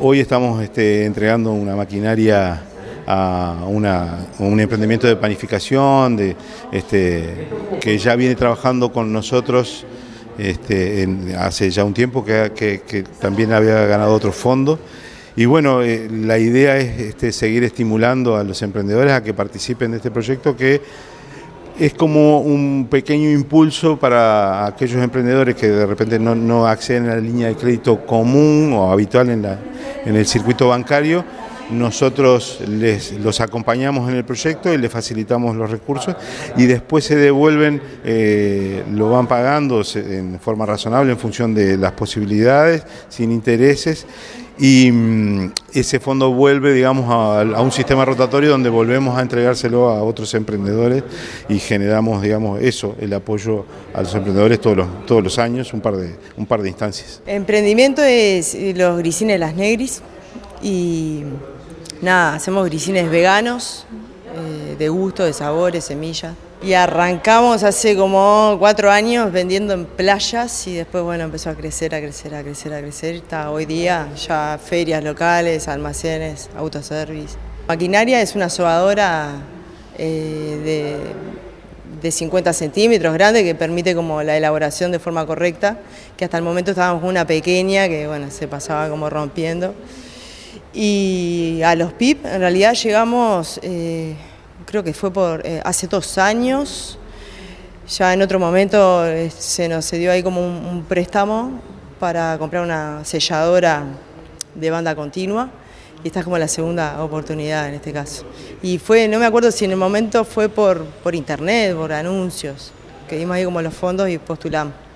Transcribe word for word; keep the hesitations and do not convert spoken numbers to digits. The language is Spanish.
Hoy estamos este, entregando una maquinaria a, una, a un emprendimiento de panificación de, este, que ya viene trabajando con nosotros este, en, hace ya un tiempo, que, que, que también había ganado otro fondo. Y bueno, eh, la idea es este, seguir estimulando a los emprendedores a que participen de este proyecto, que es como un pequeño impulso para aquellos emprendedores que de repente no, no acceden a la línea de crédito común o habitual en, la, en el circuito bancario. Nosotros les, los acompañamos en el proyecto y les facilitamos los recursos y después se devuelven, eh, lo van pagando en forma razonable en función de las posibilidades, sin intereses. Y ese fondo vuelve, digamos, a, a un sistema rotatorio donde volvemos a entregárselo a otros emprendedores y generamos, digamos, eso, el apoyo a los emprendedores todos los, todos los años, un par de, un par de instancias. Emprendimiento es los grisines Las Negris y nada, hacemos grisines veganos, eh, de gusto, de sabores, semillas. Y arrancamos hace como cuatro años vendiendo en playas y después bueno empezó a crecer, a crecer, a crecer, a crecer. Está hoy día ya ferias locales, almacenes, autoservice. Maquinaria es una sobadora eh, de, de cincuenta centímetros grande que permite como la elaboración de forma correcta, que hasta el momento estábamos con una pequeña que bueno se pasaba como rompiendo. Y a los P I P en realidad llegamos... Eh, creo que fue por eh, hace dos años, ya en otro momento eh, se nos dio ahí como un, un préstamo para comprar una selladora de banda continua y esta es como la segunda oportunidad en este caso. Y fue, no me acuerdo si en el momento fue por, por internet, por anuncios, que dimos ahí como los fondos y postulamos.